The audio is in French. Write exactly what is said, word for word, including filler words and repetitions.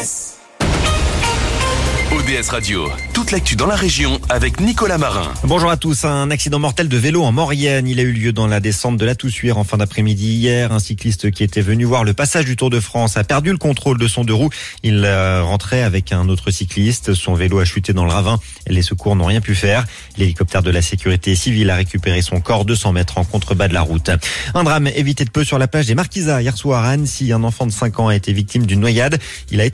S. O D S Radio, toute l'actu dans la région avec Nicolas Marin. Bonjour à tous. Un accident mortel de vélo en Maurienne. Il a eu lieu dans la descente de la Toussuire en fin d'après-midi hier. Un cycliste qui était venu voir le passage du Tour de France a perdu le contrôle de son deux roues. Il rentrait avec un autre cycliste. Son vélo a chuté dans le ravin. Les secours n'ont rien pu faire. L'hélicoptère de la sécurité civile a récupéré son corps deux cents mètres en contrebas de la route. Un drame évité de peu sur la plage des Marquisas hier soir à Annecy. Un enfant de cinq ans a été victime d'une noyade. Il a été